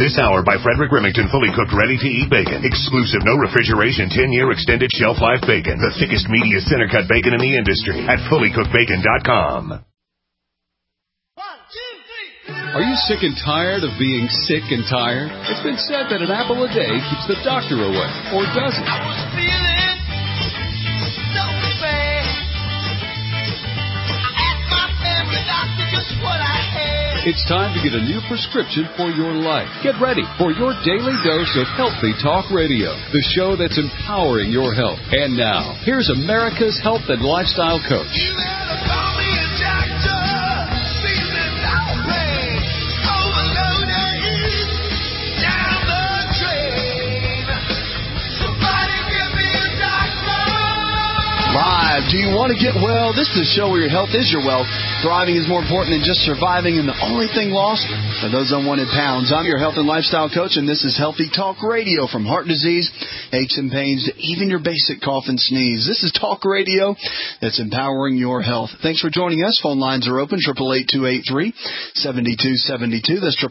This hour by Frederick Remington, fully cooked, ready-to-eat bacon. Exclusive, no refrigeration, 10-year extended shelf life bacon. The thickest, meatiest center-cut bacon in the industry at fullycookedbacon.com. Are you sick and tired of being sick and tired? It's been said that an apple a day keeps the doctor away, or does it? I was feeling so bad. I asked my family doctor just what I had. It's time to get a new prescription for your life. Get ready for your daily dose of Healthy Talk Radio, the show that's empowering your health. And now, here's America's health and lifestyle coach. You better call me a doctor. Feeling no pain. Overloaded. Down the drain. Somebody give me a doctor. Live. Do you want to get well? This is a show where your health is your wealth. Thriving is more important than just surviving, and the only thing lost are those unwanted pounds. I'm your health and lifestyle coach, and this is Healthy Talk Radio. From heart disease, aches and pains, to even your basic cough and sneeze. This is Talk Radio that's empowering your health. Thanks for joining us. Phone lines are open, 888-283-7272. That's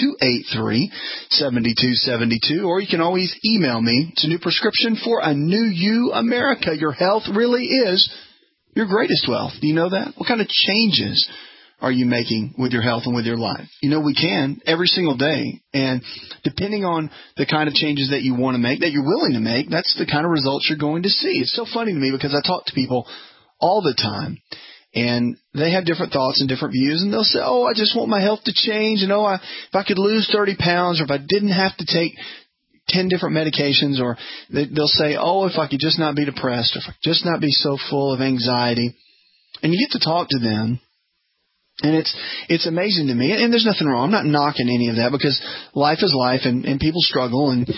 888-283-7272. Or you can always email me. It's a new prescription for a new you, America. Your health really is your greatest wealth. Do you know that? What kind of changes are you making with your health and with your life? You know, we can every single day. And depending on the kind of changes that you want to make, that you're willing to make, that's the kind of results you're going to see. It's so funny to me because I talk to people all the time, and they have different thoughts and different views, and they'll say, oh, I just want my health to change. And if I could lose 30 pounds, or if I didn't have to take 10 different medications, or they'll say, oh, if I could just not be depressed, or if I could just not be so full of anxiety. And you get to talk to them, and it's amazing to me. And there's nothing wrong. I'm not knocking any of that, because life is life, and people struggle, and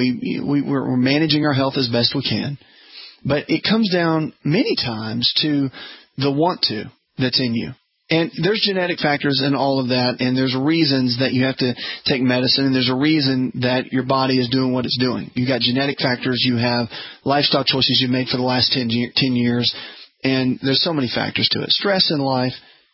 we're managing our health as best we can. But it comes down many times to the want to that's in you. And there's genetic factors in all of that, and there's reasons that you have to take medicine, and there's a reason that your body is doing what it's doing. You've got genetic factors, you have lifestyle choices you've made for the last 10 years, and there's so many factors to it. Stress in life.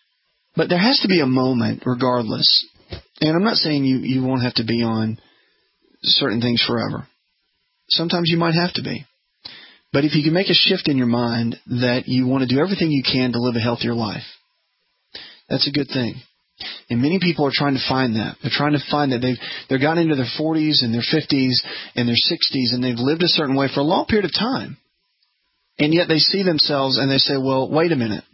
But there has to be a moment regardless. And I'm not saying you won't have to be on certain things forever. Sometimes you might have to be. But if you can make a shift in your mind that you want to do everything you can to live a healthier life, that's a good thing. And many people are trying to find that. They're trying to find that they've gotten into their 40s and their 50s and their 60s, and they've lived a certain way for a long period of time. And yet they see themselves and they say, well, wait a minute.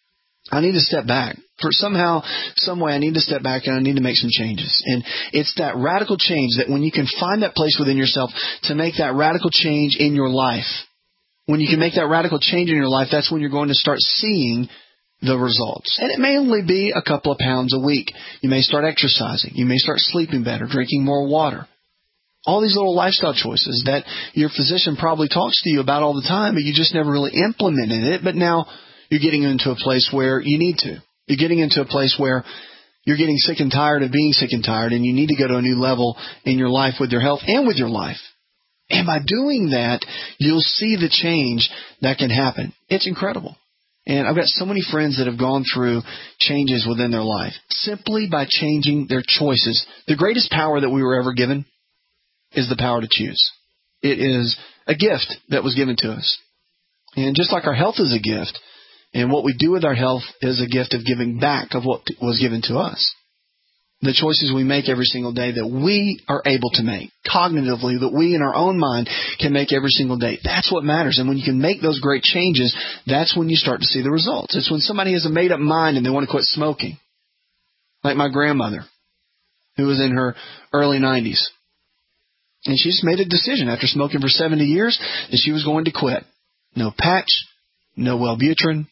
I need to step back. For somehow, some way, I need to step back and I need to make some changes. And it's that radical change that when you can find that place within yourself to make that radical change in your life, when you can make that radical change in your life, that's when you're going to start seeing the results. And it may only be a couple of pounds a week. You may start exercising. You may start sleeping better, drinking more water. All these little lifestyle choices that your physician probably talks to you about all the time, but you just never really implemented it. But now you're getting into a place where you need to. You're getting into a place where you're getting sick and tired of being sick and tired, and you need to go to a new level in your life with your health and with your life. And by doing that, you'll see the change that can happen. It's incredible. And I've got so many friends that have gone through changes within their life simply by changing their choices. The greatest power that we were ever given is the power to choose. It is a gift that was given to us. And just like our health is a gift, and what we do with our health is a gift of giving back of what was given to us. The choices we make every single day that we are able to make, cognitively, that we in our own mind can make every single day. That's what matters. And when you can make those great changes, that's when you start to see the results. It's when somebody has a made-up mind and they want to quit smoking. Like my grandmother, who was in her early 90s. And she just made a decision after smoking for 70 years that she was going to quit. No patch, no Wellbutrin,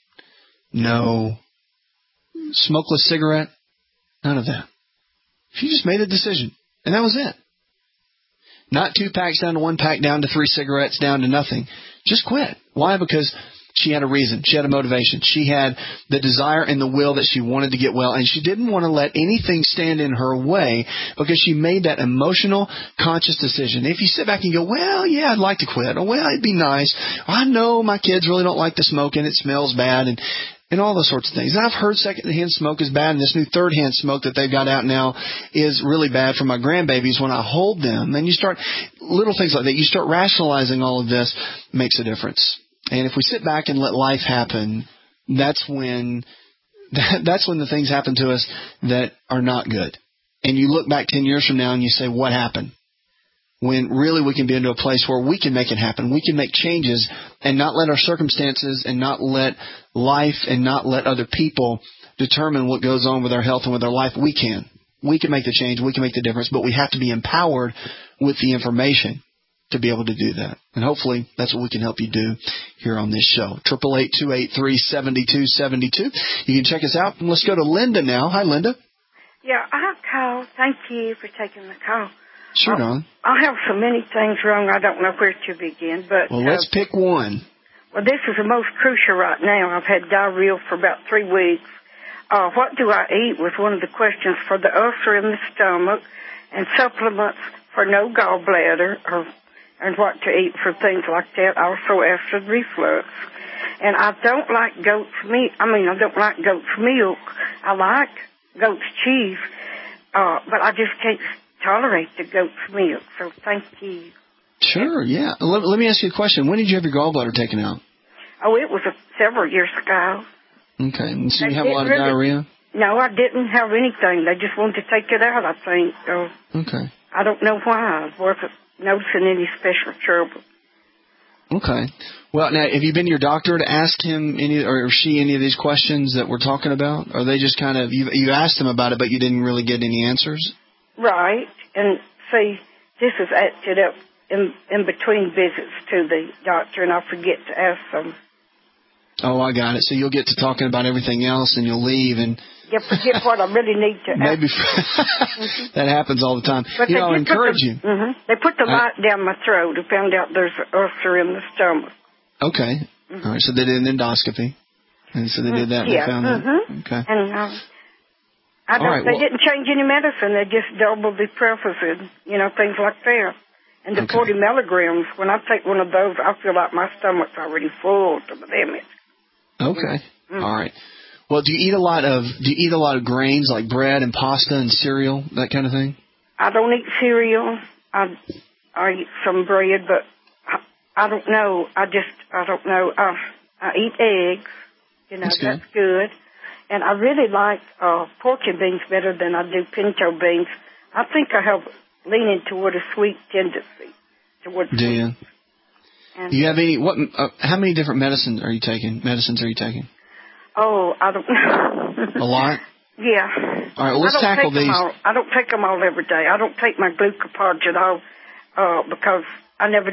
no smokeless cigarette, none of that. She just made a decision, and that was it. Not 2 packs down to 1 pack, down to 3 cigarettes, down to nothing. Just quit. Why? Because she had a reason. She had a motivation. She had the desire and the will that she wanted to get well, and she didn't want to let anything stand in her way because she made that emotional, conscious decision. If you sit back and go, well, yeah, I'd like to quit, or well, it'd be nice, I know my kids really don't like the smoking, it smells bad, and and all those sorts of things. And I've heard secondhand smoke is bad, and this new third-hand smoke that they've got out now is really bad for my grandbabies when I hold them. And you start little things like that. You start rationalizing all of this, makes a difference. And if we sit back and let life happen, that's when the things happen to us that are not good. And you look back 10 years from now and you say, what happened? When really we can be into a place where we can make it happen. We can make changes and not let our circumstances and not let life and not let other people determine what goes on with our health and with our life. We can. We can make the change. We can make the difference. But we have to be empowered with the information to be able to do that. And hopefully that's what we can help you do here on this show. 888-283-7272. You can check us out. And let's go to Linda now. Hi, Linda. Yeah, I called. Thank you for taking the call. Sure, darling. I have so many things wrong, I don't know where to begin. But well, let's pick one. Well, this is the most crucial right now. I've had diarrhea for about 3 weeks. What do I eat was one of the questions for the ulcer in the stomach, and supplements for no gallbladder, and what to eat for things like that. Also acid reflux. And I don't like goat's meat. I don't like goat's milk. I like goat's cheese, but I just can't tolerate the goat's milk, so thank you. Sure, yeah. Let me ask you a question. When did you have your gallbladder taken out? Oh, it was several years ago. Okay, and so you have a lot of diarrhea? No, I didn't have anything. They just wanted to take it out, I think. Okay. I don't know why. I wasn't noticing any special trouble. Okay. Well, now, have you been to your doctor to ask him any of these questions that we're talking about? Or are they just kind of, you asked him about it, but you didn't really get any answers? Right. And see, this is acted up in between visits to the doctor, and I forget to ask them. Oh, I got it. So you'll get to talking about everything else, and you'll leave, and forget what I really need to ask. Maybe that happens all the time. But I'll encourage you. Mm-hmm. They put the light down my throat and found out there's an ulcer in the stomach. Okay. Mm-hmm. All right. So they did an endoscopy, and so they did that. Yeah. And they found that. Okay. And they didn't change any medicine. They just doubled the Prevacid, things like that. And the 40 milligrams, when I take one of those, I feel like my stomach's already full to the limit. Okay. Mm-hmm. All right. Well, do you eat a lot of grains like bread and pasta and cereal, that kind of thing? I don't eat cereal. I eat some bread, but I don't know. I don't know. I eat eggs. That's good. And I really like pork and beans better than I do pinto beans. I think I have leaning toward a sweet tendency. Do you? Do you have any? How many different medicines are you taking? Oh, I don't know. A lot? Yeah. All right, well, let's tackle these. I don't take them all every day. I don't take my glucopod at all because I never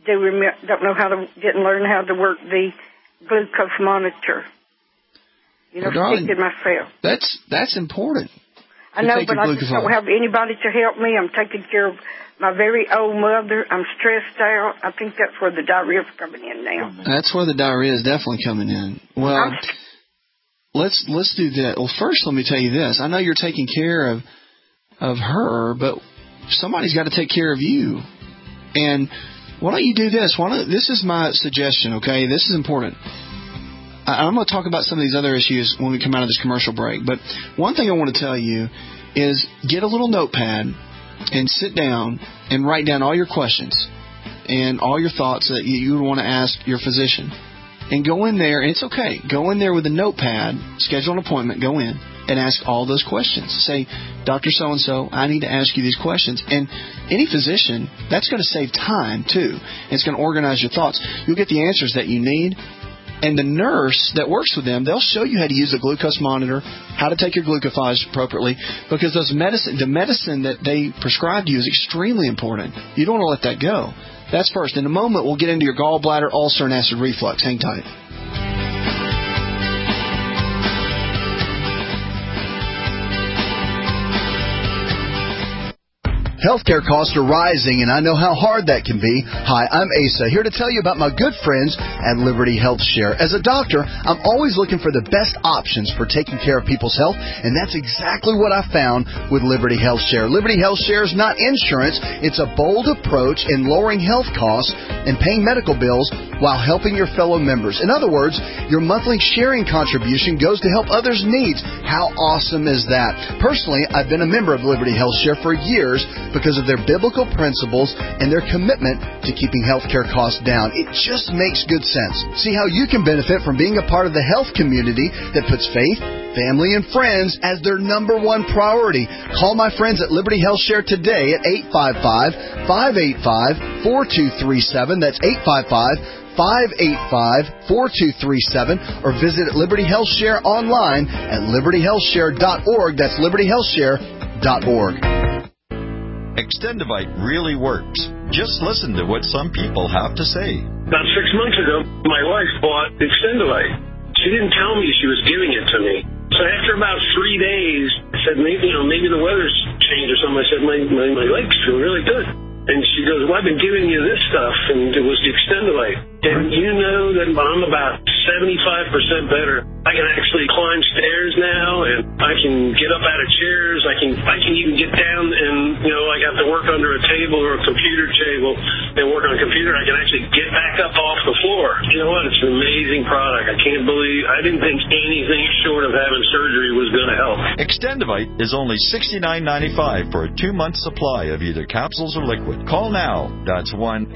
didn't learn how to work the glucose monitor. Speaking myself. That's important. I know, but I just don't have anybody to help me. I'm taking care of my very old mother. I'm stressed out. I think that's where the diarrhea is coming in now. That's where the diarrhea is definitely coming in. Well, let's do that. Well, first, let me tell you this. I know you're taking care of her, but somebody's got to take care of you. And why don't you do this? This is my suggestion, okay? This is important. I'm going to talk about some of these other issues when we come out of this commercial break. But one thing I want to tell you is get a little notepad and sit down and write down all your questions and all your thoughts that you would want to ask your physician. And go in there, and it's okay. Go in there with a notepad, schedule an appointment, go in, and ask all those questions. Say, Dr. So-and-so, I need to ask you these questions. And any physician, that's going to save time, too. It's going to organize your thoughts. You'll get the answers that you need. And the nurse that works with them, they'll show you how to use the glucose monitor, how to take your glucophage appropriately, because the medicine that they prescribe to you is extremely important. You don't want to let that go. That's first. In a moment, we'll get into your gallbladder, ulcer, and acid reflux. Hang tight. Healthcare costs are rising, and I know how hard that can be. Hi, I'm Asa, here to tell you about my good friends at Liberty Health Share. As a doctor, I'm always looking for the best options for taking care of people's health, and that's exactly what I found with Liberty Health Share. Liberty Health Share is not insurance. It's a bold approach in lowering health costs and paying medical bills while helping your fellow members. In other words, your monthly sharing contribution goes to help others' needs. How awesome is that? Personally, I've been a member of Liberty Health Share for years because of their biblical principles and their commitment to keeping healthcare costs down. It just makes good sense. See how you can benefit from being a part of the health community that puts faith, family, and friends as their number one priority. Call my friends at Liberty Health Share today at 855-585-4237. That's 855-585-4237, or visit Liberty Health Share online at libertyhealthshare.org. That's libertyhealthshare.org. Extendivite really works. Just listen to what some people have to say. About 6 months ago, my wife bought Extendivite. She didn't tell me she was giving it to me. So after about 3 days, I said, maybe the weather's changed or something. I said, my legs feel really good. And she goes, well, I've been giving you this stuff, and it was the Extendivite. And you know that I'm about 75% better. I can actually climb stairs now, and I can get up out of chairs. I can even get down and, I have to work under a table or a computer table and work on a computer. I can actually get back up off the floor. You know what? It's an amazing product. I didn't think anything short of having surgery was going to help. Extendivite is only $69.95 for a 2-month supply of either capsules or liquid. Call now. That's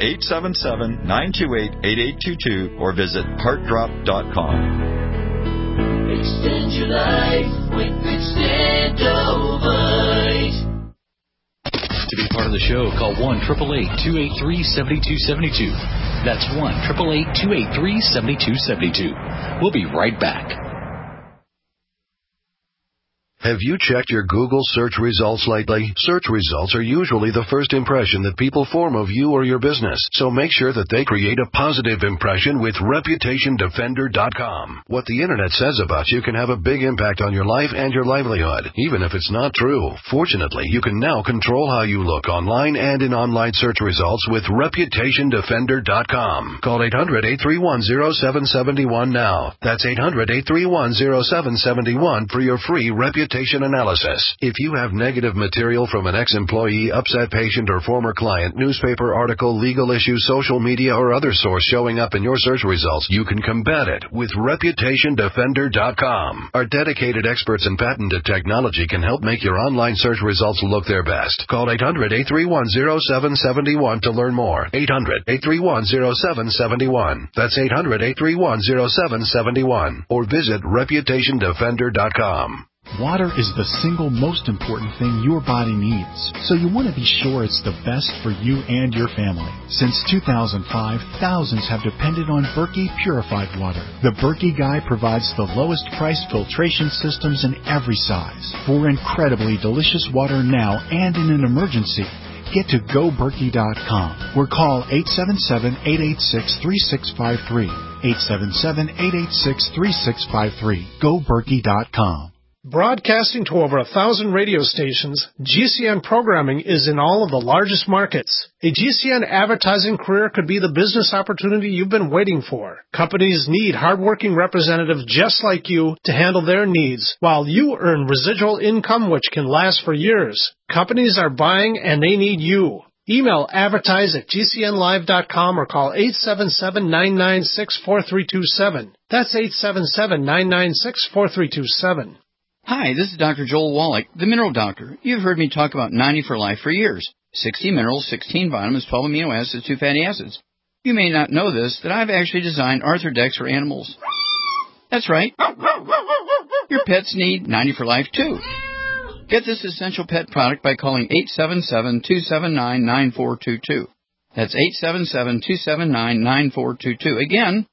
1-877-928-8822 or visit heartdrop.com. Extend your life with Extendivite. To be part of the show, call 1-888-283-7272. That's 1-888-283-7272. We'll be right back. Have you checked your Google search results lately? Search results are usually the first impression that people form of you or your business, so make sure that they create a positive impression with ReputationDefender.com. What the Internet says about you can have a big impact on your life and your livelihood, even if it's not true. Fortunately, you can now control how you look online and in online search results with ReputationDefender.com. Call 800-831-0771 now. That's 800-831-0771 for your free reputation analysis. If you have negative material from an ex-employee, upset patient, or former client, newspaper article, legal issue, social media, or other source showing up in your search results, you can combat it with ReputationDefender.com. Our dedicated experts in patented technology can help make your online search results look their best. Call 800-831-0771 to learn more. 800-831-0771. That's 800-831-0771. Or visit ReputationDefender.com. Water is the single most important thing your body needs, so you want to be sure it's the best for you and your family. Since 2005, thousands have depended on Berkey purified water. The Berkey Guy provides the lowest price filtration systems in every size. For incredibly delicious water now and in an emergency, get to GoBerkey.com or call 877-886-3653. 877-886-3653. GoBerkey.com. Broadcasting to over 1,000 radio stations, GCN programming is in all of the largest markets. A GCN advertising career could be the business opportunity you've been waiting for. Companies need hardworking representatives just like you to handle their needs, while you earn residual income which can last for years. Companies are buying and they need you. Email advertise@gcnlive.com or call 877-996-4327. That's 877-996-4327. Hi, this is Dr. Joel Wallach, the Mineral Doctor. You've heard me talk about 90 for Life for years. 60 minerals, 16 vitamins, 12 amino acids, 2 fatty acids. You may not know this, that I've actually designed Arthrodex for animals. That's right. Your pets need 90 for Life, too. Get this essential pet product by calling 877-279-9422. That's 877-279-9422. Again,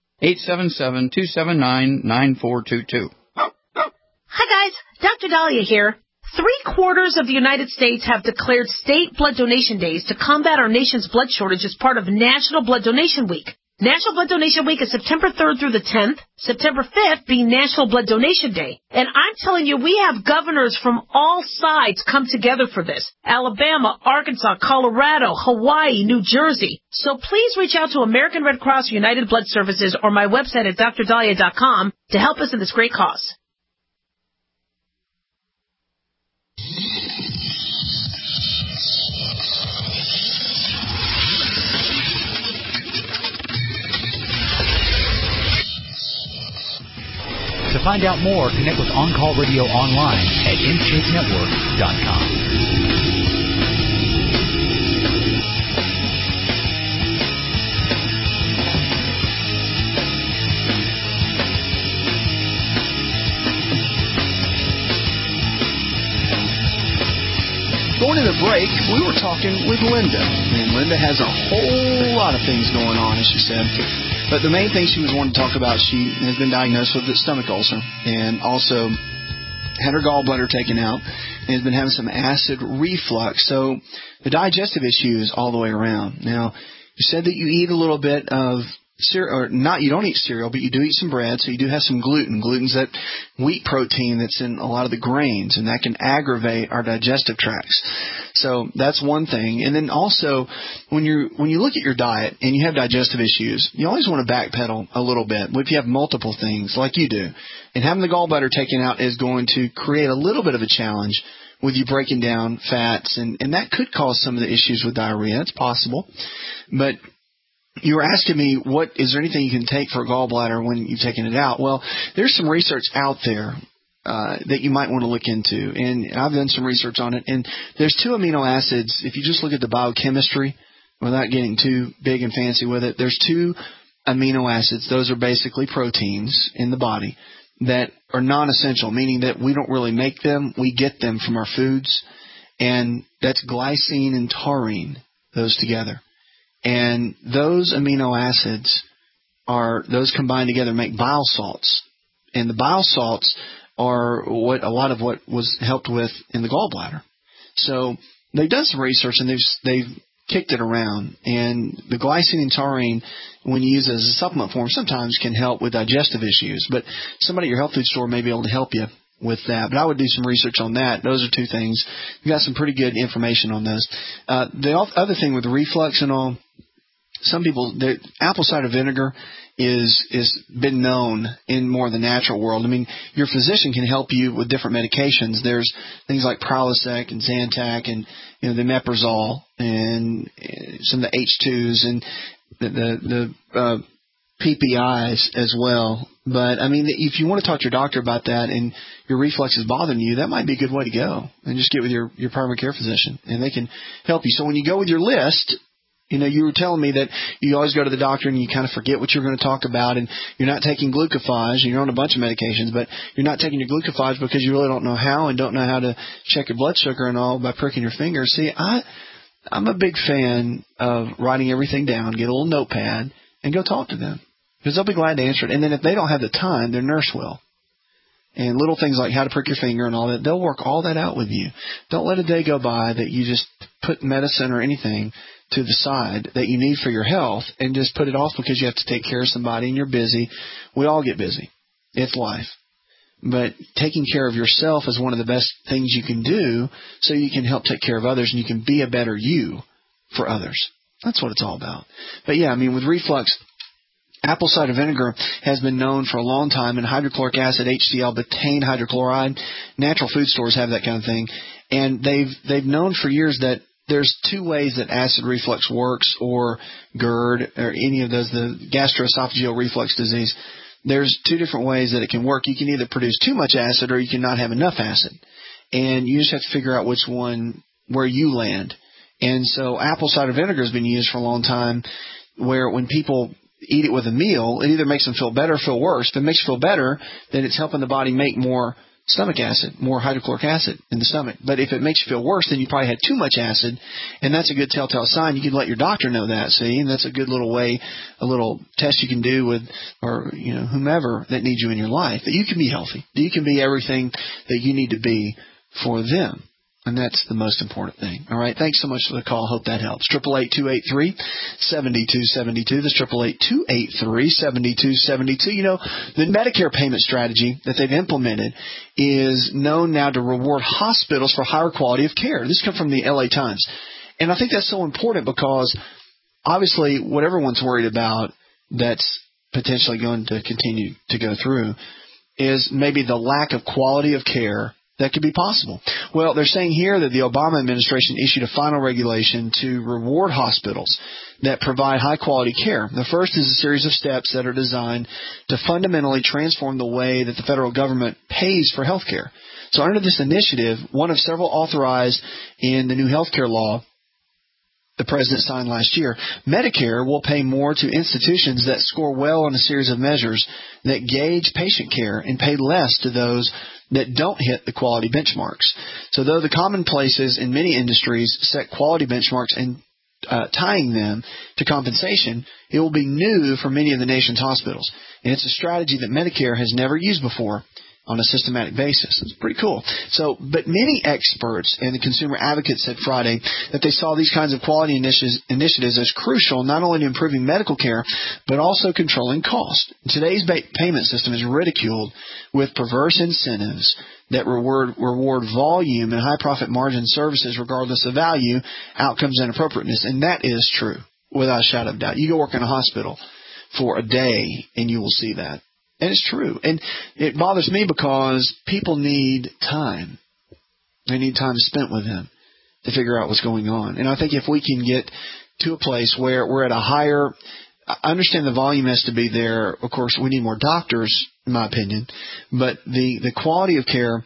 877-279-9422. Hi guys, Dr. Dahlia here. 3/4 of the United States have declared state blood donation days to combat our nation's blood shortage as part of National Blood Donation Week. National Blood Donation Week is September 3rd through the 10th, September 5th being National Blood Donation Day. And I'm telling you, we have governors from all sides come together for this. Alabama, Arkansas, Colorado, Hawaii, New Jersey. So please reach out to American Red Cross or United Blood Services or my website at drdahlia.com to help us in this great cause. To find out more, connect with On Call Radio online at InShapeNetwork.com. Going to the break, we were talking with Linda, and Linda has a whole lot of things going on, as she said. But the main thing she was wanting to talk about, she has been diagnosed with a stomach ulcer and also had her gallbladder taken out and has been having some acid reflux. So the digestive issues all the way around. Now, you said that you eat a little bit of cereal, or not, you don't eat cereal, but you do eat some bread, so you do have some gluten. Gluten's that wheat protein that's in a lot of the grains, and that can aggravate our digestive tracts. So that's one thing. And then also, when you look at your diet and you have digestive issues, you always want to backpedal a little bit. If you have multiple things like you do, and having the gallbladder taken out is going to create a little bit of a challenge with you breaking down fats, and that could cause some of the issues with diarrhea. It's possible. But you were asking me, is there anything you can take for a gallbladder when you've taken it out? Well, there's some research out there that you might want to look into, and I've done some research on it. And there's 2 amino acids. If you just look at the biochemistry, without getting too big and fancy with it, there's 2 amino acids. Those are basically proteins in the body that are non-essential, meaning that we don't really make them. We get them from our foods, and that's glycine and taurine, those together. And those amino acids those combined together make bile salts. And the bile salts are a lot of what was helped with in the gallbladder. So they've done some research and they've kicked it around. And the glycine and taurine, when you use it as a supplement form, sometimes can help with digestive issues. But somebody at your health food store may be able to help you with that. But I would do some research on that. Those are 2 things. You got some pretty good information on those. The other thing with the reflux and all, some people, the apple cider vinegar is been known in more of the natural world. I mean, your physician can help you with different medications. There's things like Prilosec and Zantac and the Meprazole and some of the H2s and the PPIs as well. But, I mean, if you want to talk to your doctor about that and your reflux is bothering you, that might be a good way to go. And just get with your primary care physician, and they can help you. So when you go with your list, you were telling me that you always go to the doctor and you kind of forget what you're going to talk about, and you're not taking glucophage, and you're on a bunch of medications, but you're not taking your glucophage because you really don't know how and don't know how to check your blood sugar and all by pricking your finger. See, I'm a big fan of writing everything down, get a little notepad, and go talk to them, because they'll be glad to answer it. And then if they don't have the time, their nurse will. And little things like how to prick your finger and all that, they'll work all that out with you. Don't let a day go by that you just put medicine or anything to the side that you need for your health and just put it off because you have to take care of somebody and you're busy. We all get busy. It's life. But taking care of yourself is one of the best things you can do so you can help take care of others and you can be a better you for others. That's what it's all about. But yeah, I mean, with reflux, apple cider vinegar has been known for a long time, and hydrochloric acid, HCl, betaine hydrochloride. Natural food stores have that kind of thing. And they've known for years that there's 2 ways that acid reflux works, or GERD, or any of those, the gastroesophageal reflux disease. There's 2 different ways that it can work. You can either produce too much acid or you can not have enough acid. And you just have to figure out which one, where you land. And so apple cider vinegar has been used for a long time, where when people eat it with a meal, it either makes them feel better or feel worse. If it makes you feel better, then it's helping the body make more stomach acid, more hydrochloric acid in the stomach. But if it makes you feel worse, then you probably had too much acid, and that's a good telltale sign. You can let your doctor know that, see, and that's a good little way, a little test you can do with, or whomever that needs you in your life, that you can be healthy, that you can be everything that you need to be for them. And that's the most important thing. All right. Thanks so much for the call. Hope that helps. 888-283-7272. That's 888-283-7272. The Medicare payment strategy that they've implemented is known now to reward hospitals for higher quality of care. This comes from the LA Times. And I think that's so important because obviously what everyone's worried about that's potentially going to continue to go through is maybe the lack of quality of care that could be possible. Well, they're saying here that the Obama administration issued a final regulation to reward hospitals that provide high-quality care. The first is a series of steps that are designed to fundamentally transform the way that the federal government pays for health care. So under this initiative, one of several authorized in the new health care law the president signed last year, Medicare will pay more to institutions that score well on a series of measures that gauge patient care and pay less to those that don't hit the quality benchmarks. So though the commonplaces in many industries set quality benchmarks and tying them to compensation, it will be new for many of the nation's hospitals. And it's a strategy that Medicare has never used before on a systematic basis. It's pretty cool. But many experts and the consumer advocates said Friday that they saw these kinds of quality initiatives as crucial not only to improving medical care, but also controlling cost. Today's payment system is ridiculed with perverse incentives that reward volume and high profit margin services regardless of value, outcomes, and appropriateness. And that is true, without a shadow of doubt. You go work in a hospital for a day and you will see that. And it's true. And it bothers me because people need time. They need time spent with them to figure out what's going on. And I think if we can get to a place where we're at a higher, I understand the volume has to be there. Of course, we need more doctors, in my opinion. But the quality of care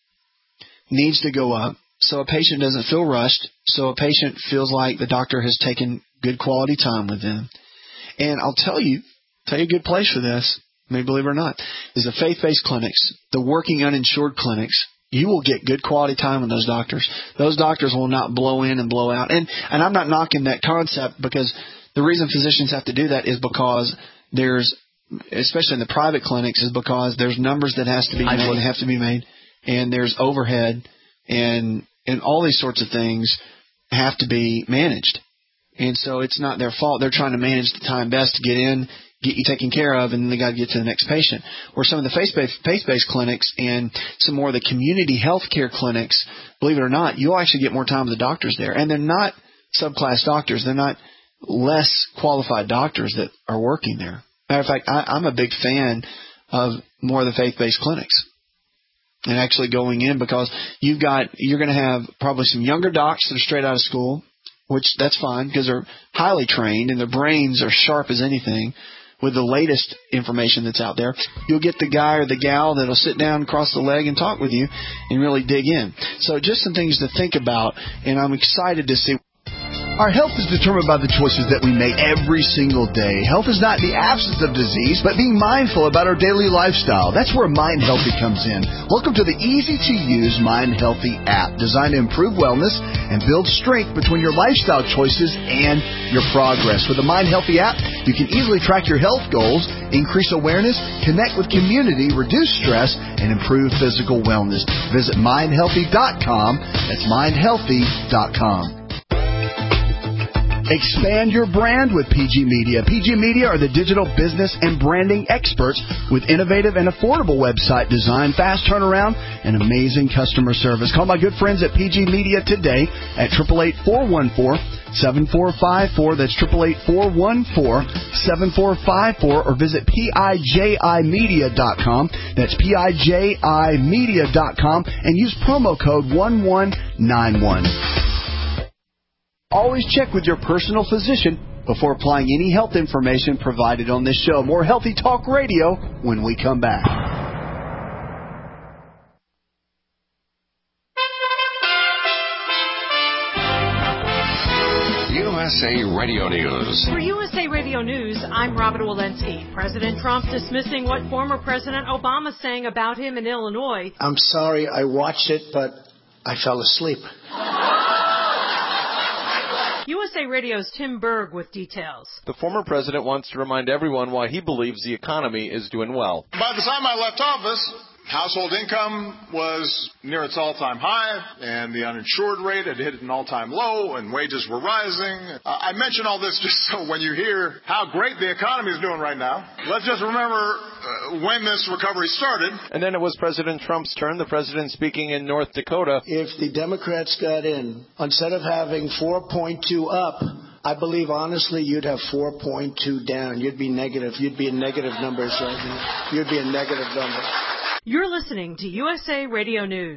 needs to go up so a patient doesn't feel rushed, so a patient feels like the doctor has taken good quality time with them. And I'll tell you a good place for this, maybe believe it or not, is the faith-based clinics, the working uninsured clinics. You will get good quality time with those doctors. Those doctors will not blow in and blow out. And I'm not knocking that concept, because the reason physicians have to do that is because there's, especially in the private clinics, is because there's numbers that have to be made, and there's overhead, and all these sorts of things have to be managed. And so it's not their fault. They're trying to manage the time best to get in, get you taken care of, and then they got to get to the next patient. Or some of the faith-based clinics and some more of the community health care clinics, believe it or not, you'll actually get more time with the doctors there. And they're not subclass doctors. They're not less qualified doctors that are working there. Matter of fact, I'm a big fan of more of the faith-based clinics and actually going in, because you're going to have probably some younger docs that are straight out of school, which that's fine because they're highly trained and their brains are sharp as anything with the latest information that's out there. You'll get the guy or the gal that'll sit down, cross the leg, and talk with you and really dig in. So just some things to think about, and I'm excited to see. Our health is determined by the choices that we make every single day. Health is not the absence of disease, but being mindful about our daily lifestyle. That's where Mind Healthy comes in. Welcome to the easy-to-use Mind Healthy app, designed to improve wellness and build strength between your lifestyle choices and your progress. With the Mind Healthy app, you can easily track your health goals, increase awareness, connect with community, reduce stress, and improve physical wellness. Visit mindhealthy.com. That's mindhealthy.com. Expand your brand with PG Media. PG Media are the digital business and branding experts with innovative and affordable website design, fast turnaround, and amazing customer service. Call my good friends at PG Media today at 888-414-7454. That's 888-414-7454, or visit PIJImedia.com. That's PIJImedia.com, and use promo code 1191. Always check with your personal physician before applying any health information provided on this show. More Healthy Talk Radio when we come back. USA Radio News. For USA Radio News, I'm Robin Walensky. President Trump dismissing what former President Obama saying about him in Illinois. I'm sorry, I watched it, but I fell asleep. USA Radio's Tim Berg with details. The former president wants to remind everyone why he believes the economy is doing well. By the time I left office, household income was near its all-time high, and the uninsured rate had hit an all-time low, and wages were rising. I mention all this just so when you hear how great the economy is doing right now, let's just remember when this recovery started. And then it was President Trump's turn, the president speaking in North Dakota. If the Democrats got in, instead of having 4.2 up, I believe, honestly, you'd have 4.2 down. You'd be negative. You'd be in negative numbers right now. You'd be in negative numbers. You're listening to USA Radio News.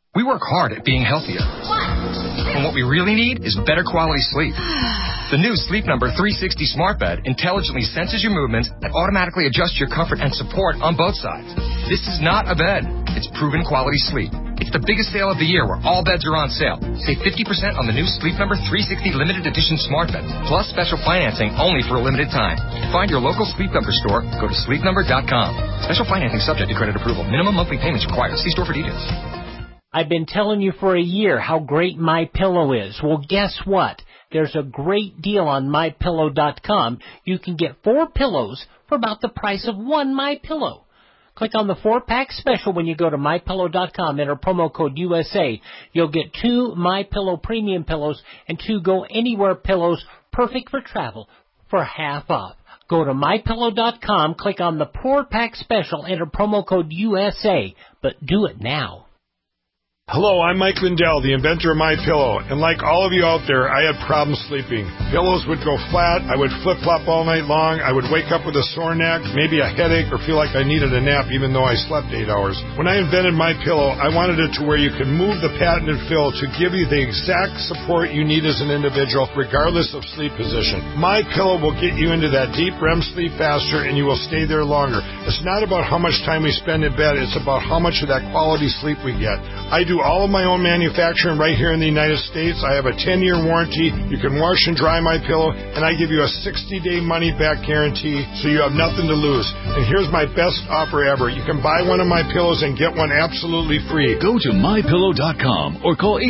We work hard at being healthier. And what we really need is better quality sleep. The new Sleep Number 360 smart bed intelligently senses your movements and automatically adjusts your comfort and support on both sides. This is not a bed. It's proven quality sleep. It's the biggest sale of the year where all beds are on sale. Save 50% on the new Sleep Number 360 limited edition smart bed, plus special financing only for a limited time. Find your local Sleep Number store. Go to sleepnumber.com. Special financing subject to credit approval. Minimum monthly payments required. See store for details. I've been telling you for a year how great MyPillow is. Well, guess what? There's a great deal on MyPillow.com. You can get 4 pillows for about the price of 1 MyPillow. Click on the 4-pack special when you go to MyPillow.com. Enter promo code USA. You'll get 2 MyPillow premium pillows and 2 Go Anywhere pillows, perfect for travel, for half off. Go to MyPillow.com, click on the 4-pack special, enter promo code USA, but do it now. Hello, I'm Mike Lindell, the inventor of MyPillow, and like all of you out there, I had problems sleeping. Pillows would go flat, I would flip-flop all night long, I would wake up with a sore neck, maybe a headache, or feel like I needed a nap even though I slept 8 hours. When I invented MyPillow, I wanted it to where you could move the patented fill to give you the exact support you need as an individual, regardless of sleep position. MyPillow will get you into that deep REM sleep faster, and you will stay there longer. It's not about how much time we spend in bed, it's about how much of that quality sleep we get. I do all of my own manufacturing right here in the United States. I have a 10-year warranty. You can wash and dry MyPillow, and I give you a 60-day money-back guarantee, so you have nothing to lose. And here's my best offer ever. You can buy one of my pillows and get one absolutely free. Go to MyPillow.com or call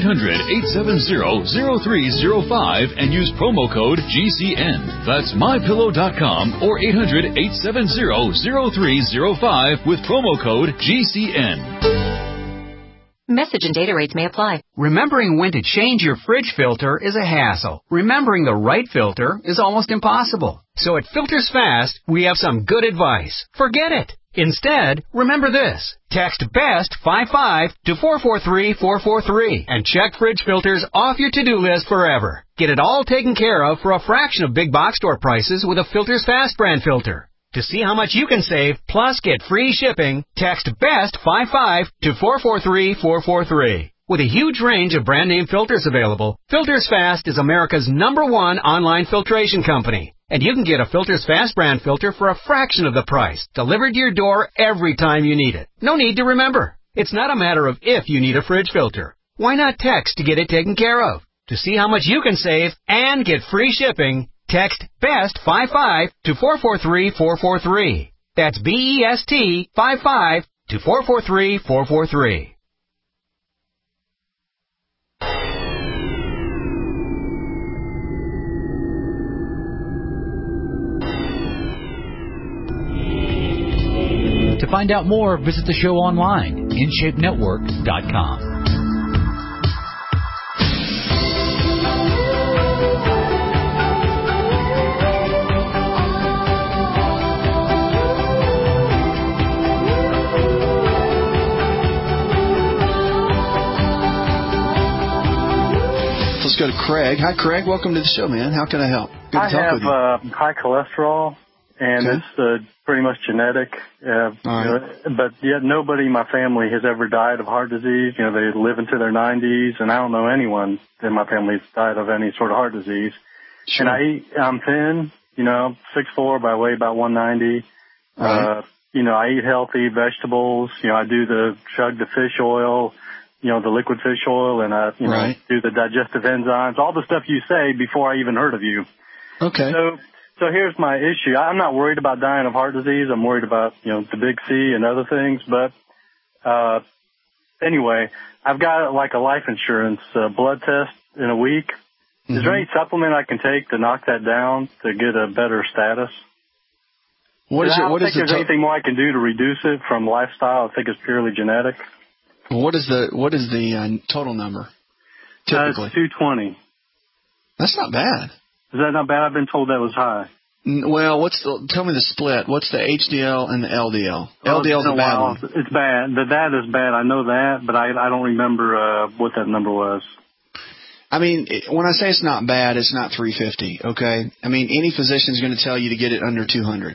800-870-0305 and use promo code GCN. That's MyPillow.com or 800-870-0305 with promo code GCN. Message and data rates may apply. Remembering when to change your fridge filter is a hassle. Remembering the right filter is almost impossible. So at Filters Fast, we have some good advice. Forget it. Instead, remember this. Text BEST 55 to 443-443 and check fridge filters off your to-do list forever. Get it all taken care of for a fraction of big box store prices with a Filters Fast brand filter. To see how much you can save, plus get free shipping, text BEST 55 to 443-443. With a huge range of brand name filters available, Filters Fast is America's #1 online filtration company. And you can get a Filters Fast brand filter for a fraction of the price, delivered to your door every time you need it. No need to remember. It's not a matter of if you need a fridge filter. Why not text to get it taken care of? To see how much you can save and get free shipping, text BEST 55 to 443-443. That's BEST 55 to 443-443. To find out more, visit the show online, InShapeNetwork.com. Let's go to Craig. Hi, Craig. Welcome to the show, man. How can I help? Good to I talk have with you. high cholesterol, and Okay. it's pretty much genetic. But yet nobody in my family has ever died of heart disease. You know, they live into their 90s, and I don't know anyone in my family that's died of any sort of heart disease. Sure. And I'm thin, 6'4", but I weigh about 190. Right. I eat healthy vegetables. I do the chug the fish oil, the liquid fish oil, and I, Right. do the digestive enzymes, all the stuff you say before I even heard of you. Okay. So here's my issue. I'm not worried about dying of heart disease. I'm worried about, the big C and other things. But, anyway, I've got like a life insurance blood test in a week. Mm-hmm. Is there any supplement I can take to knock that down to get a better status? I don't think there's anything more I can do to reduce it from lifestyle. I think it's purely genetic. What is the total number? Typically, It's 220. That's not bad. Is that not bad? I've been told that was high. Well, tell me the split. What's the HDL and the LDL? Well, LDL is a bad one. It's bad. That is bad. I know that, but I don't remember what that number was. I mean, when I say it's not bad, it's not 350, okay? I mean, any physician is going to tell you to get it under 200.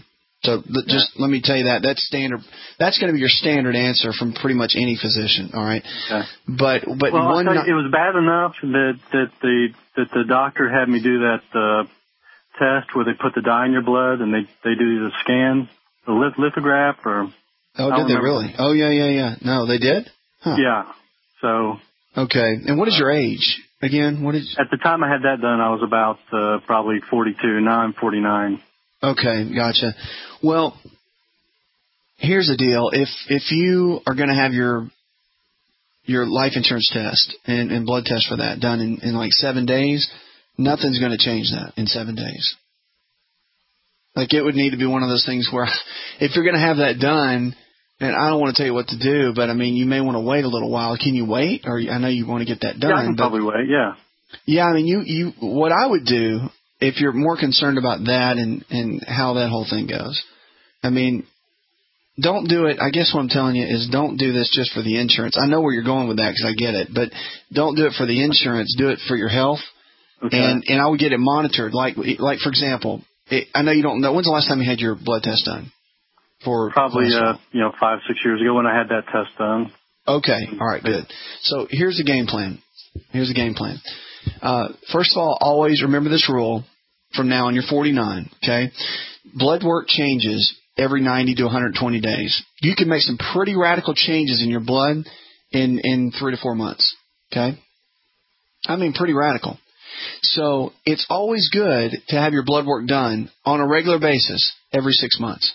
So just let me tell you that's standard. That's going to be your standard answer from pretty much any physician. All right. Okay. But well, it was bad enough that the doctor had me do that test where they put the dye in your blood and they do the scan, the lithograph, or. Oh, did they really? Oh, yeah. No, they did? Huh. Yeah. So. Okay. And what is your age? Again, At the time I had that done, I was about probably 42. Now I'm 49. Okay, gotcha. Well, here's the deal. If you are going to have your life insurance test and blood test for that done in like 7 days, nothing's going to change that in 7 days. Like, it would need to be one of those things where if you're going to have that done, and I don't want to tell you what to do, but, I mean, you may want to wait a little while. Can you wait? Or I know you want to get that done. Yeah, I can probably wait, yeah. Yeah, I mean, what I would do, if you're more concerned about that and how that whole thing goes, I mean, don't do it. I guess what I'm telling you is don't do this just for the insurance. I know where you're going with that because I get it, but don't do it for the insurance. Do it for your health. Okay. And I would get it monitored. Like for example, I know you don't know. When's the last time you had your blood test done? Probably 5-6 years ago when I had that test done. Okay. All right. Good. So here's the game plan. First of all, always remember this rule from now on. You're 49. Okay. Blood work changes every 90 to 120 days. You can make some pretty radical changes in your blood in 3 to 4 months. Okay. I mean, pretty radical. So it's always good to have your blood work done on a regular basis every 6 months.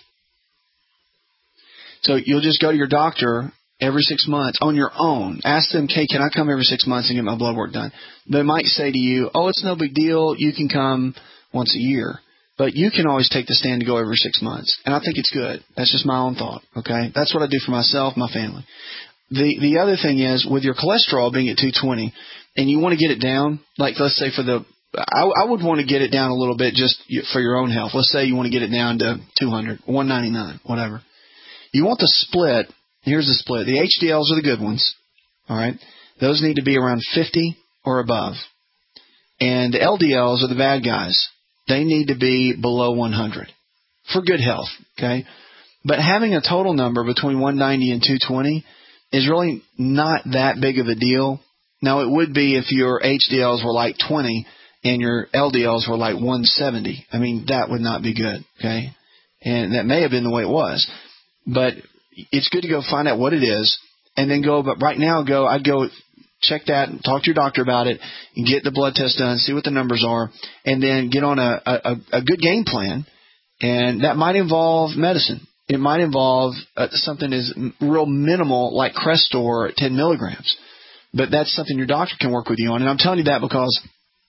So you'll just go to your doctor every 6 months on your own. Ask them, hey, can I come every 6 months and get my blood work done? They might say to you, oh, it's no big deal. You can come once a year. But you can always take the stand to go every 6 months. And I think it's good. That's just my own thought, okay? That's what I do for myself, my family. The other thing is, with your cholesterol being at 220, and you want to get it down, like let's say I would want to get it down a little bit just for your own health. Let's say you want to get it down to 200, 199, whatever. You want the split. Here's the split. The HDLs are the good ones, all right? Those need to be around 50 or above. And the LDLs are the bad guys. They need to be below 100 for good health, okay? But having a total number between 190 and 220 is really not that big of a deal. Now, it would be if your HDLs were like 20 and your LDLs were like 170. I mean, that would not be good, okay? And that may have been the way it was. But it's good to go find out what it is and then go. But right now, I'd go check that, talk to your doctor about it, and get the blood test done, see what the numbers are, and then get on a good game plan. And that might involve medicine. It might involve something as real minimal like Crestor at 10 milligrams. But that's something your doctor can work with you on. And I'm telling you that because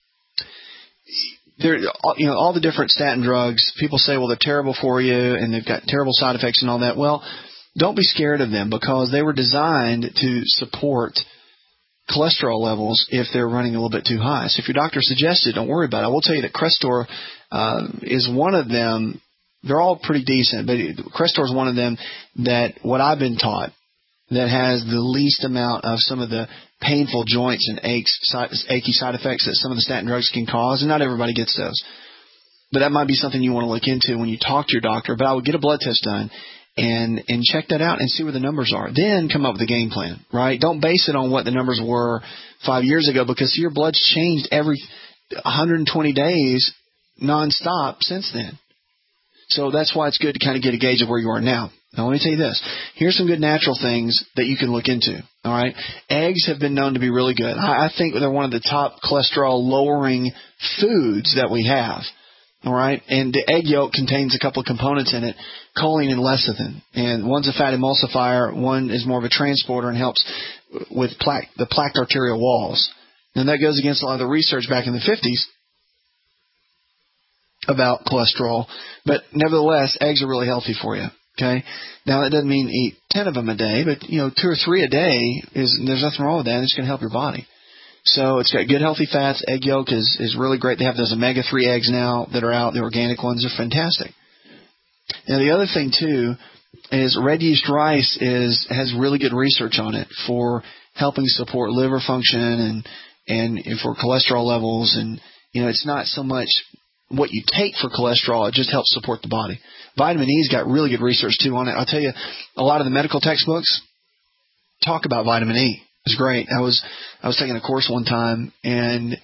all the different statin drugs, people say, well, they're terrible for you and they've got terrible side effects and all that. Well, don't be scared of them because they were designed to support cholesterol levels if they're running a little bit too high. So if your doctor suggests it, don't worry about it. I will tell you that Crestor is one of them. They're all pretty decent, but Crestor is one of them that what I've been taught that has the least amount of some of the painful joints and achy side effects that some of the statin drugs can cause, and not everybody gets those. But that might be something you want to look into when you talk to your doctor. But I would get a blood test done and check that out and see where the numbers are. Then come up with a game plan, right? Don't base it on what the numbers were 5 years ago because your blood's changed every 120 days nonstop since then. So that's why it's good to kind of get a gauge of where you are now. Now, let me tell you this. Here's some good natural things that you can look into, all right? Eggs have been known to be really good. I think they're one of the top cholesterol-lowering foods that we have, all right? And the egg yolk contains a couple of components in it, choline and lecithin. And one's a fat emulsifier. One is more of a transporter and helps with the plaqued arterial walls. And that goes against a lot of the research back in the 50s about cholesterol. But nevertheless, eggs are really healthy for you. Okay. Now that doesn't mean eat 10 of them a day, but 2 or 3 a day there's nothing wrong with that. It's going to help your body. So it's got good healthy fats. Egg yolk is really great. They have those omega-3 eggs now that are out. The organic ones are fantastic. Now the other thing too is red yeast rice has really good research on it for helping support liver function and for cholesterol levels. And it's not so much what you take for cholesterol. It just helps support the body. Vitamin E's got really good research, too, on it. I'll tell you, a lot of the medical textbooks talk about vitamin E. It's great. I was taking a course one time, and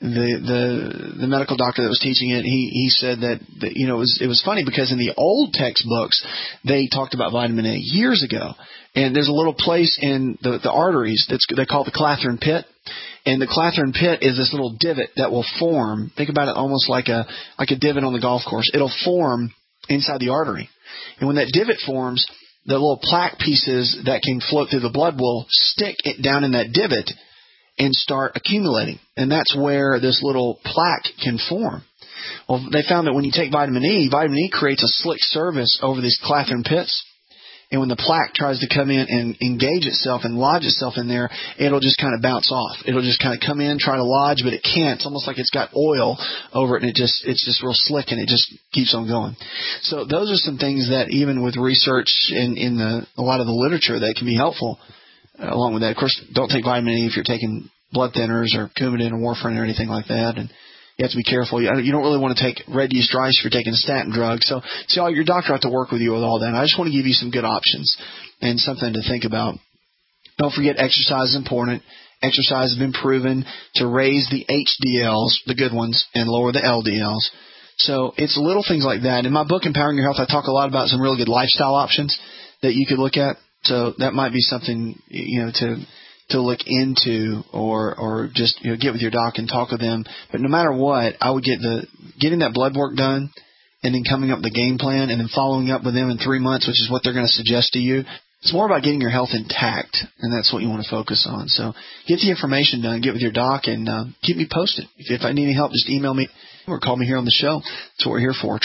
the medical doctor that was teaching it, he said that it was funny because in the old textbooks they talked about vitamin A years ago, and there's a little place in the arteries they call the Clathrin pit, and the Clathrin pit is this little divot that will form. Think about it almost like a divot on the golf course. It'll form inside the artery, and when that divot forms, the little plaque pieces that can float through the blood will stick it down in that divot and start accumulating. And that's where this little plaque can form. Well, they found that when you take vitamin E creates a slick surface over these Clathrin pits. And when the plaque tries to come in and engage itself and lodge itself in there, it'll just kind of bounce off. It'll just kind of come in, try to lodge, but it can't. It's almost like it's got oil over it, and it's just real slick, and it just keeps on going. So those are some things that even with research in a lot of the literature that can be helpful along with that. Of course, don't take vitamin E if you're taking blood thinners or Coumadin or warfarin or anything like that. And you have to be careful. You don't really want to take red yeast rice if you're taking a statin drug. So your doctor has to work with you with all that. I just want to give you some good options and something to think about. Don't forget, exercise is important. Exercise has been proven to raise the HDLs, the good ones, and lower the LDLs. So it's little things like that. In my book, Empowering Your Health, I talk a lot about some really good lifestyle options that you could look at. So that might be something, to look into or just get with your doc and talk with them. But no matter what, I would getting that blood work done and then coming up with a game plan and then following up with them in 3 months, which is what they're going to suggest to you. It's more about getting your health intact, and that's what you want to focus on. So get the information done, get with your doc, and keep me posted. If I need any help, just email me or call me here on the show. That's what we're here for.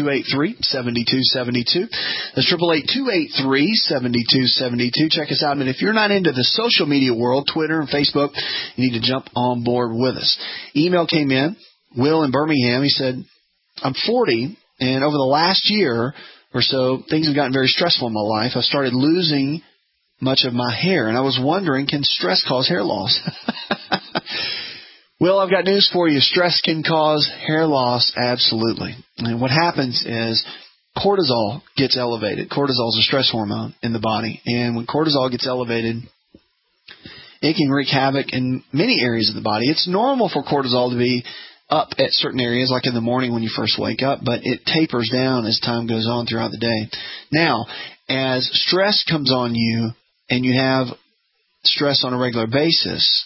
888-283-7272. That's 888-283-7272. Check us out. And if you're not into the social media world, Twitter and Facebook, you need to jump on board with us. Email came in. Will in Birmingham. He said, I'm 40, and over the last year or so, things have gotten very stressful in my life. I started losing much of my hair, and I was wondering, can stress cause hair loss? Well, I've got news for you. Stress can cause hair loss, absolutely. And what happens is cortisol gets elevated. Cortisol is a stress hormone in the body, and when cortisol gets elevated, it can wreak havoc in many areas of the body. It's normal for cortisol to be up at certain areas, like in the morning when you first wake up, but it tapers down as time goes on throughout the day. Now, as stress comes on you and you have stress on a regular basis,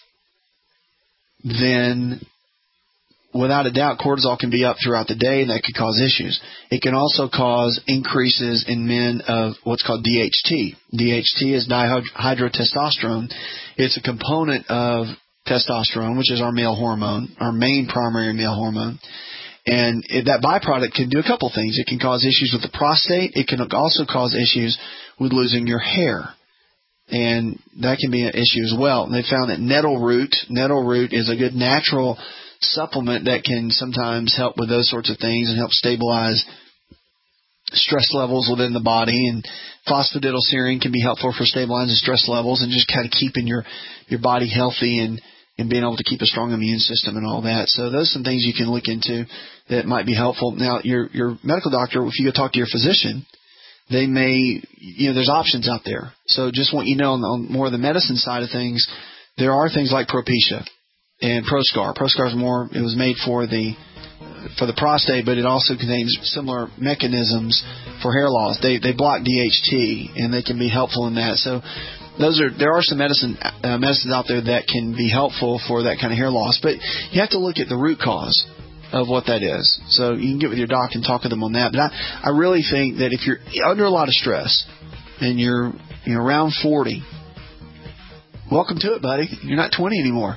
then without a doubt, cortisol can be up throughout the day, and that could cause issues. It can also cause increases in men of what's called DHT. DHT is dihydrotestosterone. It's a component of testosterone, which is our male hormone, our main primary male hormone. And that byproduct can do a couple things. It can cause issues with the prostate. It can also cause issues with losing your hair. And that can be an issue as well. And they found that nettle root is a good natural supplement that can sometimes help with those sorts of things and help stabilize stress levels within the body. And phosphatidylserine can be helpful for stabilizing stress levels and just kind of keeping your body healthy and being able to keep a strong immune system and all that. So those are some things you can look into that might be helpful. Now, your medical doctor, if you go talk to your physician, they may, there's options out there. So just want you to know on more of the medicine side of things, there are things like Propecia and Proscar. Proscar is it was made for the prostate, but it also contains similar mechanisms for hair loss. They block DHT, and they can be helpful in that. So there are some medicines out there that can be helpful for that kind of hair loss, but you have to look at the root cause of what that is. So you can get with your doc and talk to them on that. But I really think that if you're under a lot of stress and you're around 40, welcome to it, buddy. You're not 20 anymore.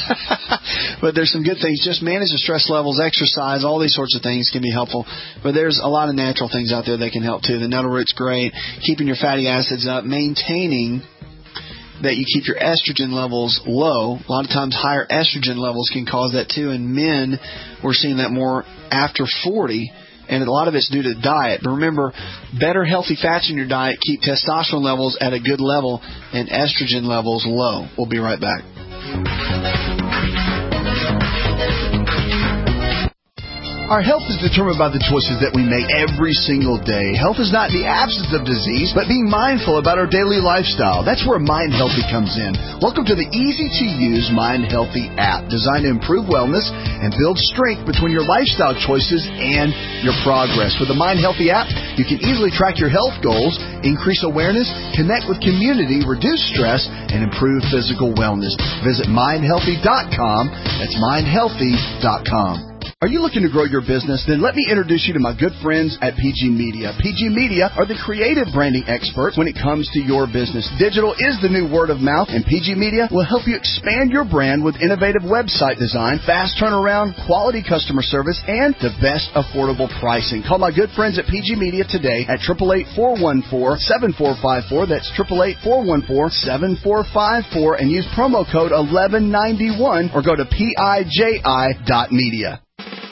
But there's some good things. Just manage the stress levels, exercise, all these sorts of things can be helpful. But there's a lot of natural things out there that can help too. The nettle root's great. Keeping your fatty acids up, maintaining that you keep your estrogen levels low. A lot of times higher estrogen levels can cause that too. In men, we're seeing that more after 40, and a lot of it's due to diet. But remember, better healthy fats in your diet keep testosterone levels at a good level and estrogen levels low. We'll be right back. Our health is determined by the choices that we make every single day. Health is not the absence of disease, but being mindful about our daily lifestyle. That's where Mind Healthy comes in. Welcome to the easy-to-use Mind Healthy app, designed to improve wellness and build strength between your lifestyle choices and your progress. With the Mind Healthy app, you can easily track your health goals, increase awareness, connect with community, reduce stress, and improve physical wellness. Visit mindhealthy.com. That's mindhealthy.com. Are you looking to grow your business? Then let me introduce you to my good friends at PG Media. PG Media are the creative branding experts when it comes to your business. Digital is the new word of mouth, and PG Media will help you expand your brand with innovative website design, fast turnaround, quality customer service, and the best affordable pricing. Call my good friends at PG Media today at 888-414-7454. That's 888-414-7454, and use promo code 1191 or go to PIJI.media.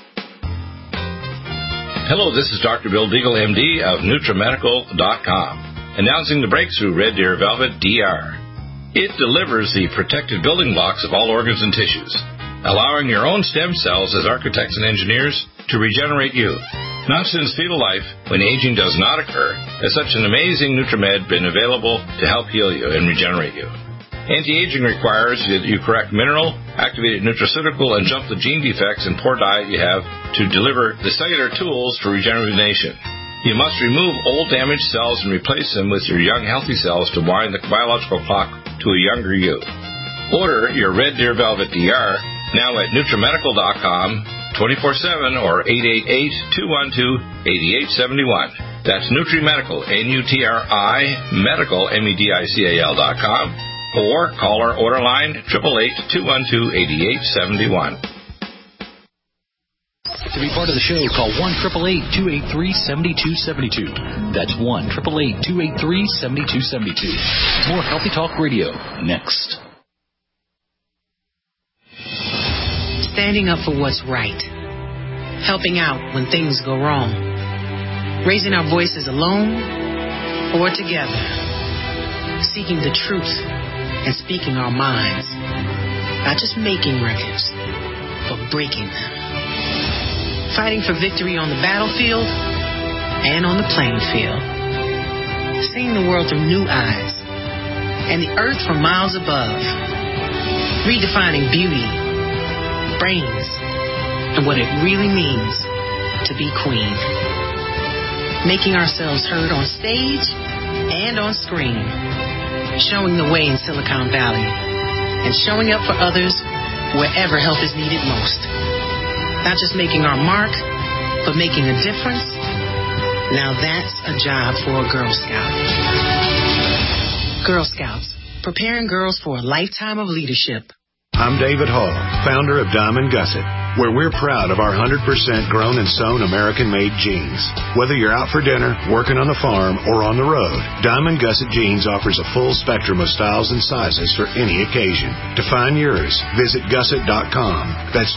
Hello, this is Dr. Bill Deagle, MD of NutriMedical.com, announcing the breakthrough Red Deer Velvet DR. It delivers the protective building blocks of all organs and tissues, allowing your own stem cells as architects and engineers to regenerate you. Now since fetal life, when aging does not occur, has such an amazing NutriMed been available to help heal you and regenerate you. Anti-aging requires that you correct mineral, activated nutraceutical, and jump the gene defects and poor diet you have to deliver the cellular tools for regeneration. You must remove old damaged cells and replace them with your young healthy cells to wind the biological clock to a younger you. Order your Red Deer Velvet DR now at NutriMedical.com 24/7 or 888-212-8871. That's NutriMedical, N-U-T-R-I, Medical, MEDICAL.com. Or call our order line 888-212-8871. To be part of the show, call 1-888-283-7272. That's 1-888-283-7272. More Healthy Talk Radio next. Standing up for what's right. Helping out when things go wrong. Raising our voices alone or together. Seeking the truth and speaking our minds. Not just making records, but breaking them. Fighting for victory on the battlefield and on the playing field. Seeing the world through new eyes and the earth from miles above. Redefining beauty, brains, and what it really means to be queen. Making ourselves heard on stage and on screen. Showing the way in Silicon Valley and showing up for others wherever help is needed most. Not just making our mark, but making a difference. Now that's a job for a Girl Scout. Girl Scouts, preparing girls for a lifetime of leadership. I'm David Hall, founder of Diamond Gusset, where we're proud of our 100% grown and sewn American-made jeans. Whether you're out for dinner, working on the farm, or on the road, Diamond Gusset Jeans offers a full spectrum of styles and sizes for any occasion. To find yours, visit gusset.com. That's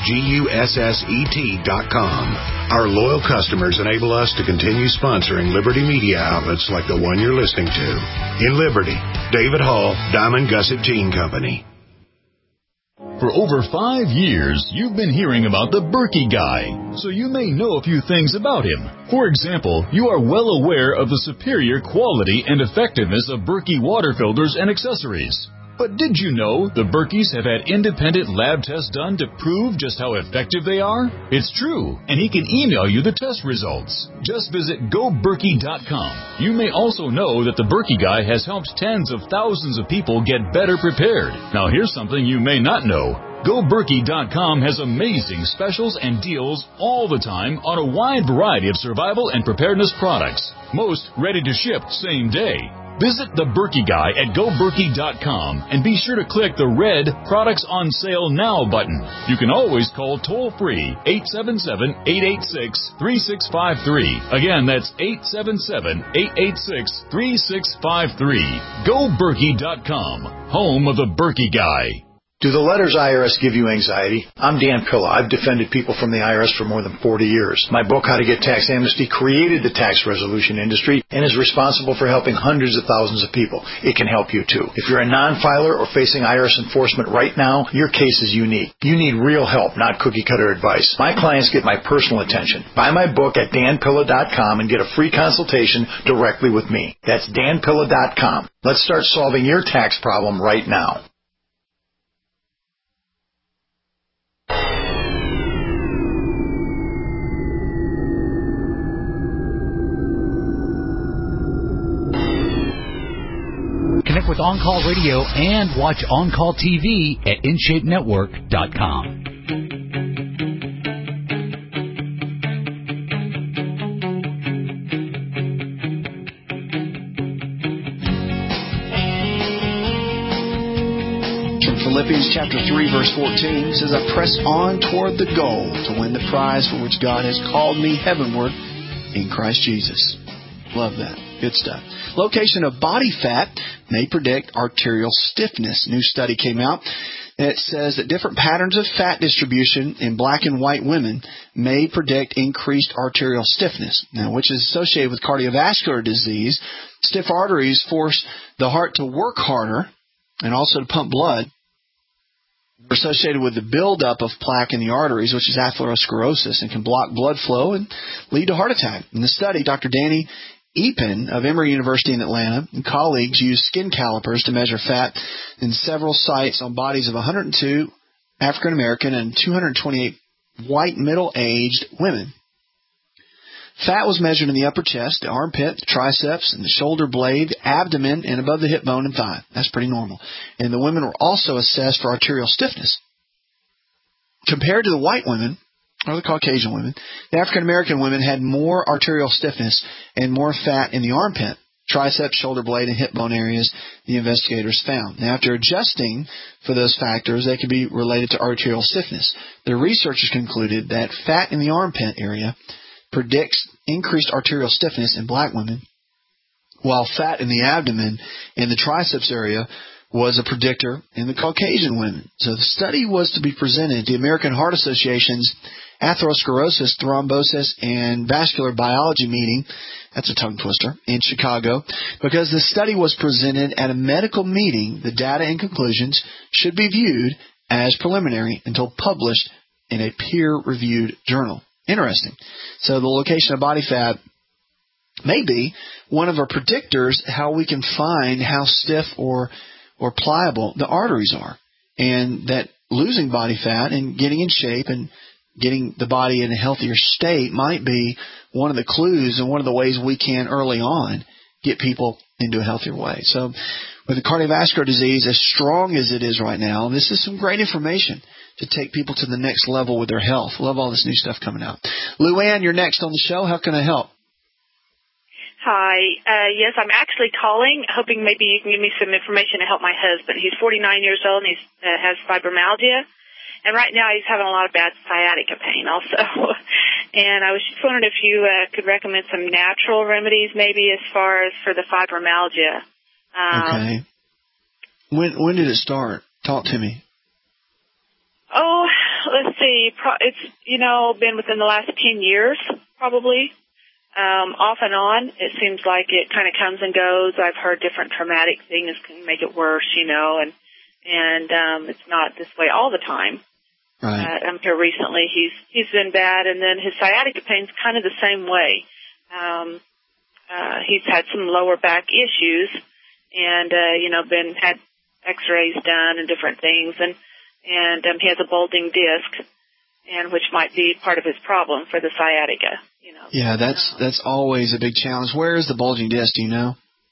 GUSSET.com. Our loyal customers enable us to continue sponsoring Liberty Media outlets like the one you're listening to. In Liberty, David Hall, Diamond Gusset Jean Company. For over 5 years, you've been hearing about the Berkey Guy, so you may know a few things about him. For example, you are well aware of the superior quality and effectiveness of Berkey water filters and accessories. But did you know the Berkeys have had independent lab tests done to prove just how effective they are? It's true, and he can email you the test results. Just visit GoBerkey.com. You may also know that the Berkey Guy has helped tens of thousands of people get better prepared. Now here's something you may not know. GoBerkey.com has amazing specials and deals all the time on a wide variety of survival and preparedness products. Most ready to ship same day. Visit the Berkey Guy at GoBerkey.com and be sure to click the red Products on Sale Now button. You can always call toll-free 877-886-3653. Again, that's 877-886-3653. GoBerkey.com, home of the Berkey Guy. Do the letters IRS give you anxiety? I'm Dan Pilla. I've defended people from the IRS for more than 40 years. My book, How to Get Tax Amnesty, created the tax resolution industry and is responsible for helping hundreds of thousands of people. It can help you too. If you're a non-filer or facing IRS enforcement right now, your case is unique. You need real help, not cookie-cutter advice. My clients get my personal attention. Buy my book at danpilla.com and get a free consultation directly with me. That's danpilla.com. Let's start solving your tax problem right now. Connect with On Call Radio and watch On Call TV at InShapeNetwork.com. From Philippians chapter 3, verse 14, it says, I press on toward the goal to win the prize for which God has called me heavenward in Christ Jesus. Love that. Good stuff. Location of body fat may predict arterial stiffness. New study came out. It says that different patterns of fat distribution in black and white women may predict increased arterial stiffness. Now, which is associated with cardiovascular disease. Stiff arteries force the heart to work harder and also to pump blood. They're associated with the buildup of plaque in the arteries, which is atherosclerosis, and can block blood flow and lead to heart attack. In the study, Dr. Danny Epen of Emory University in Atlanta and colleagues used skin calipers to measure fat in several sites on bodies of 102 African American and 228 white middle-aged women. Fat was measured in the upper chest, the armpit, the triceps, and the shoulder blade, the abdomen, and above the hip bone and thigh. That's pretty normal. And the women were also assessed for arterial stiffness. Compared to the white women, or the Caucasian women, the African-American women had more arterial stiffness and more fat in the armpit, triceps, shoulder blade, and hip bone areas, the investigators found. Now, after adjusting for those factors, they could be related to arterial stiffness. The researchers concluded that fat in the armpit area predicts increased arterial stiffness in black women, while fat in the abdomen and the triceps area was a predictor in the Caucasian women. So the study was to be presented at the American Heart Association's Atherosclerosis, Thrombosis, and Vascular Biology meeting, that's a tongue twister, in Chicago. Because the study was presented at a medical meeting, the data and conclusions should be viewed as preliminary until published in a peer-reviewed journal. Interesting. So the location of body fat may be one of our predictors how we can find how stiff or pliable the arteries are. And that losing body fat and getting in shape and getting the body in a healthier state might be one of the clues and one of the ways we can early on get people into a healthier way. So with the cardiovascular disease as strong as it is right now, this is some great information to take people to the next level with their health. Love all this new stuff coming out. Luann, you're next on the show. How can I help? Hi. Yes, I'm actually calling, hoping maybe you can give me some information to help my husband. He's 49 years old and he has fibromyalgia. And right now he's having a lot of bad sciatica pain also. And I was just wondering if you could recommend some natural remedies maybe as far as for the fibromyalgia. Okay. When did it start? Talk to me. Oh, let's see. It's, been within the last 10 years probably. Off and on, it seems like it kind of comes and goes. I've heard different traumatic things can make it worse, and it's not this way all the time. Right. Until recently, he's been bad, and then his sciatica pain's kind of the same way. He's had some lower back issues, and had X-rays done and different things, and he has a bulging disc, and which might be part of his problem for the sciatica. Yeah, that's always a big challenge. Where is the bulging disc? Do you know?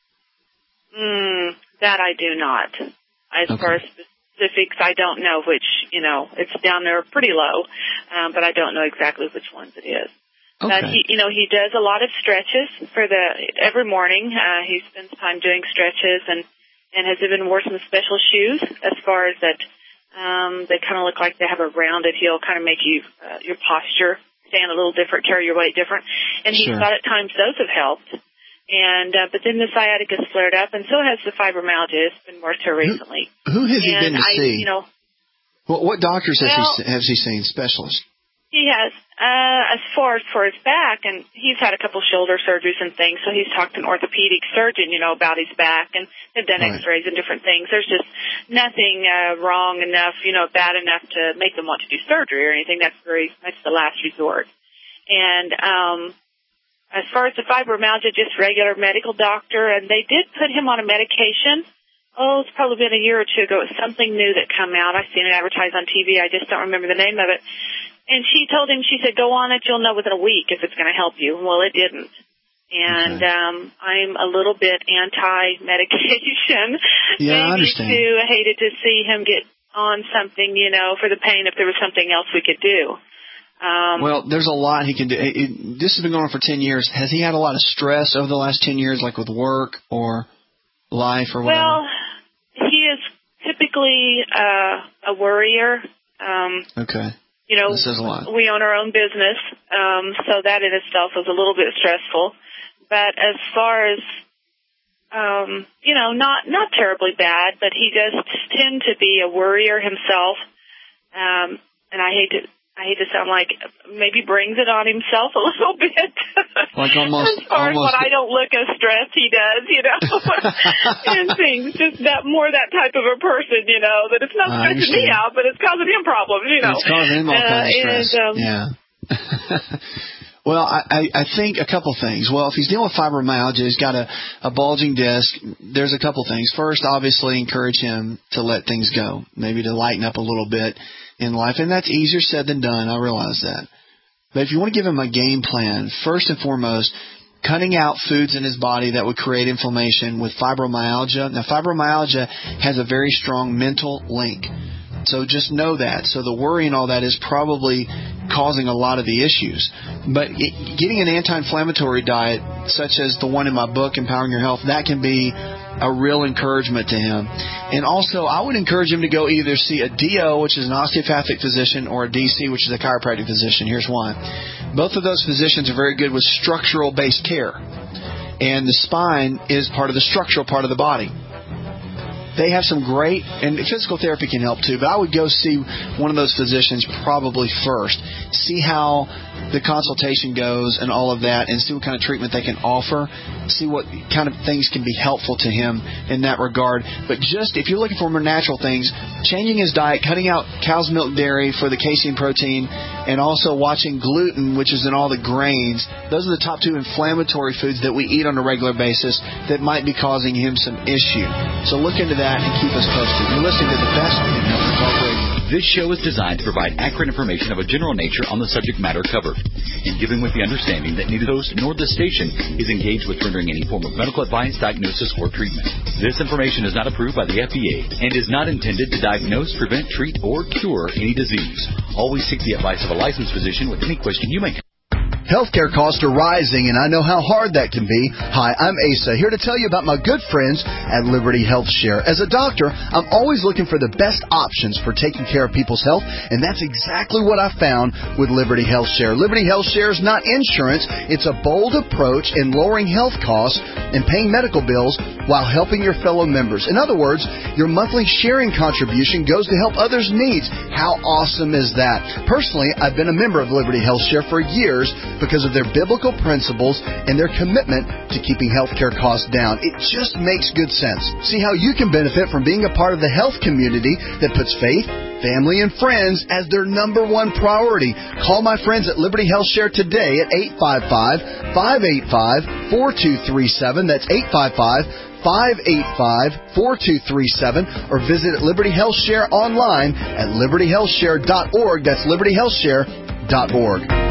That I do not. As far as specifics, I don't know which. It's down there pretty low, but I don't know exactly which ones it is. Okay. But he does a lot of stretches every morning. He spends time doing stretches and has even worn some special shoes as far as that. They kind of look like they have a rounded heel, kind of make you your posture stand a little different, carry your weight different. And he thought at times those have helped. And but then the sciatica's flared up, and so has the fibromyalgia. It's been worse here recently. Who has he been to see? Well, what doctors has he seen, specialists? He has, as far as for his back, and he's had a couple shoulder surgeries and things, so he's talked to an orthopedic surgeon, about his back, and they've done x-rays and different things. There's just nothing wrong enough, bad enough to make them want to do surgery or anything. That's the last resort. And as far as the fibromyalgia, just regular medical doctor, and they did put him on a medication. Oh, it's probably been a year or two ago. It was something new that come out. I've seen it advertised on TV. I just don't remember the name of it. And she told him, she said, go on it. You'll know within a week if it's going to help you. Well, it didn't. And I'm a little bit anti-medication. Yeah, I understand. Too. I hated to see him get on something, for the pain if there was something else we could do. Well, there's a lot he can do. This has been going on for 10 years. Has he had a lot of stress over the last 10 years, like with work or life or whatever? Well, he is typically a worrier. Okay. This is a lot. We own our own business, so that in itself was a little bit stressful. But as far as, not terribly bad, but he does tend to be a worrier himself. And I hate to sound like maybe brings it on himself a little bit. Like almost. As far as when I don't look as stressed, he does, and things. Just that type of a person, that it's not stressing me out, but it's causing him problems, It's causing him all kinds of stress. Yeah. Well, I think a couple things. Well, if he's dealing with fibromyalgia, he's got a bulging disc, there's a couple things. First, obviously, encourage him to let things go, maybe to lighten up a little bit in life. And that's easier said than done. I realize that. But if you want to give him a game plan, first and foremost, cutting out foods in his body that would create inflammation with fibromyalgia. Now, fibromyalgia has a very strong mental link. So just know that. So the worry and all that is probably causing a lot of the issues. But getting an anti-inflammatory diet, such as the one in my book, Empowering Your Health, that can be a real encouragement to him. And also, I would encourage him to go either see a DO, which is an osteopathic physician, or a DC, which is a chiropractic physician. Here's why. Both of those physicians are very good with structural-based care. And the spine is part of the structural part of the body. They have some great, and physical therapy can help too, but I would go see one of those physicians probably first. See how the consultation goes and all of that, and see what kind of treatment they can offer. See what kind of things can be helpful to him in that regard. But just, if you're looking for more natural things, changing his diet, cutting out cow's milk dairy for the casein protein, and also watching gluten, which is in all the grains, those are the top two inflammatory foods that we eat on a regular basis that might be causing him some issue. So look into that and keep us posted. You're listening to the best in Health Talk Radio. This show is designed to provide accurate information of a general nature on the subject matter covered, in giving with the understanding that neither the host nor the station is engaged with rendering any form of medical advice, diagnosis, or treatment. This information is not approved by the FDA and is not intended to diagnose, prevent, treat, or cure any disease. Always seek the advice of a licensed physician with any question you may have. Healthcare costs are rising, and I know how hard that can be. Hi, I'm Asa, here to tell you about my good friends at Liberty Health Share. As a doctor, I'm always looking for the best options for taking care of people's health, and that's exactly what I found with Liberty Health Share. Liberty Health Share is not insurance. It's a bold approach in lowering health costs and paying medical bills while helping your fellow members. In other words, your monthly sharing contribution goes to help others' needs. How awesome is that? Personally, I've been a member of Liberty Health Share for years because of their biblical principles and their commitment to keeping healthcare costs down. It just makes good sense. See how you can benefit from being a part of the health community that puts faith, family, and friends as their number one priority. Call my friends at Liberty Health Share today at 855-585-4237. That's 855-585-4237, or visit Liberty Health Share online at libertyhealthshare.org. That's libertyhealthshare.org.